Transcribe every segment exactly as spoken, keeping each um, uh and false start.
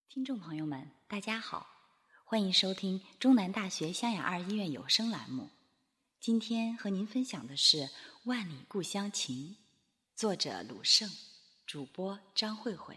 听众朋友们，大家好，欢迎收听中南大学湘雅二医院有声栏目。今天和您分享的是《万里故乡情》，作者鲁胜，主播张慧慧。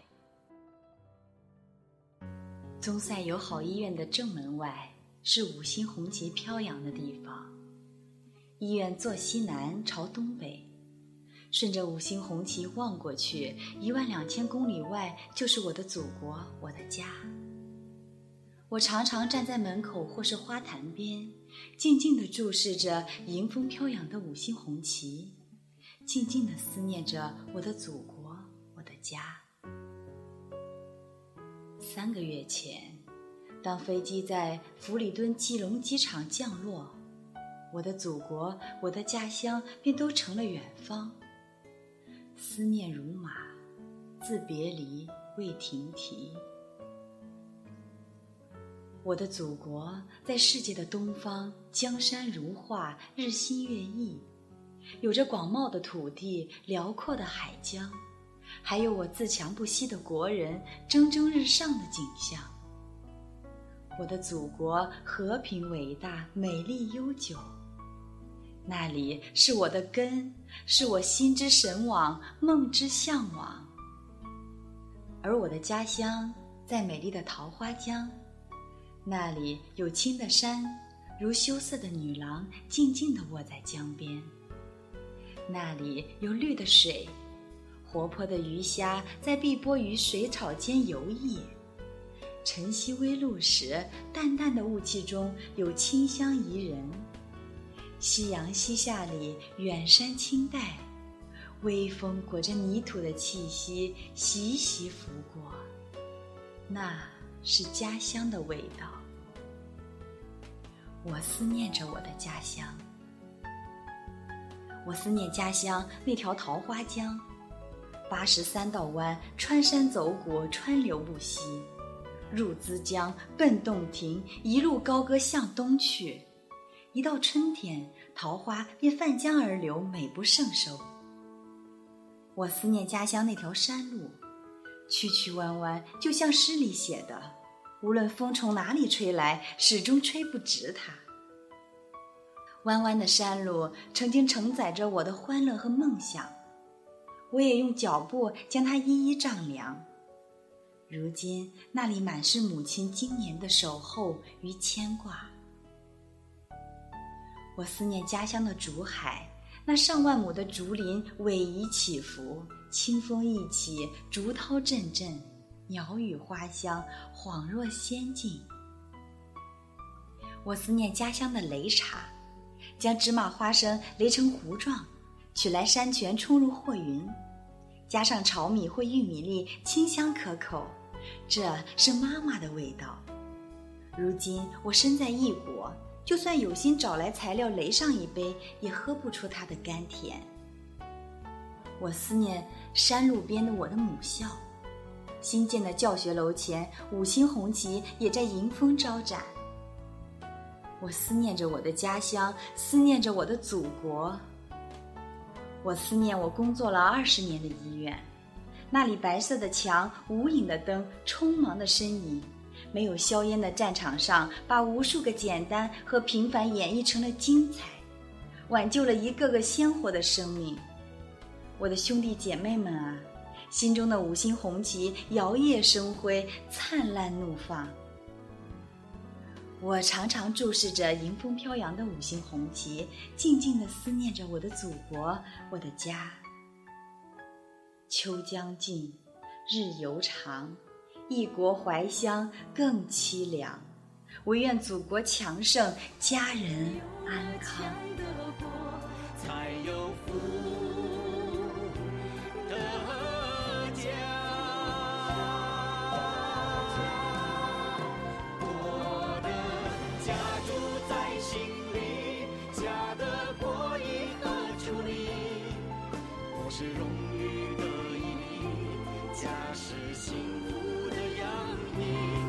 宗赛友好医院的正门外是五星红旗飘扬的地方，医院坐西南朝东北，顺着五星红旗望过去，一万两千公里外就是我的祖国，我的家。我常常站在门口或是花坛边，静静地注视着迎风飘扬的五星红旗，静静地思念着我的祖国，我的家。三个月前，当飞机在弗里敦基隆机场降落，我的祖国，我的家乡便都成了远方。思念如马，自别离未停蹄。我的祖国在世界的东方，江山如画，日新月异，有着广袤的土地，辽阔的海疆，还有我自强不息的国人蒸蒸日上的景象。我的祖国和平伟大，美丽悠久，那里是我的根，是我心之神往，梦之向往。而我的家乡在美丽的桃花江，那里有青的山，如羞涩的女郎静静地卧在江边，那里有绿的水，活泼的鱼虾在碧波鱼水草间游弋。晨曦微露时，淡淡的雾气中有清香宜人。夕阳西下里，远山青黛，微风裹着泥土的气息习习拂过，那是家乡的味道。我思念着我的家乡，我思念家乡那条桃花江，八十三道湾，穿山走谷，川流不息，入资江，奔洞庭，一路高歌向东去。一到春天，桃花便泛江而流，美不胜收。我思念家乡那条山路，曲曲弯弯，就像诗里写的，无论风从哪里吹来，始终吹不直它。弯弯的山路曾经承载着我的欢乐和梦想，我也用脚步将它一一丈量。如今那里满是母亲今年的守候与牵挂。我思念家乡的竹海，那上万亩的竹林逶迤起伏，清风一起，竹涛阵阵，鸟语花香，恍若仙境。我思念家乡的擂茶，将芝麻花生擂成糊状，取来山泉冲入和匀，加上炒米或玉米粒，清香可口，这是妈妈的味道。如今我身在异国，就算有心找来材料擂上一杯，也喝不出它的甘甜。我思念山路边的我的母校，新建的教学楼前，五星红旗也在迎风招展。我思念着我的家乡，思念着我的祖国。我思念我工作了二十年的医院，那里白色的墙，无影的灯，匆忙的身影，没有硝烟的战场上，把无数个简单和平凡演绎成了精彩，挽救了一个个鲜活的生命。我的兄弟姐妹们啊，心中的五星红旗摇曳生辉，灿烂怒放。我常常注视着迎风飘扬的五星红旗，静静地思念着我的祖国，我的家。秋将近，日犹长，异国怀乡更凄凉，唯愿祖国强盛，家人安康。才有福的家， 我的家住在心里，家的国义何处理？我是荣誉的意义，家是幸福的洋溢。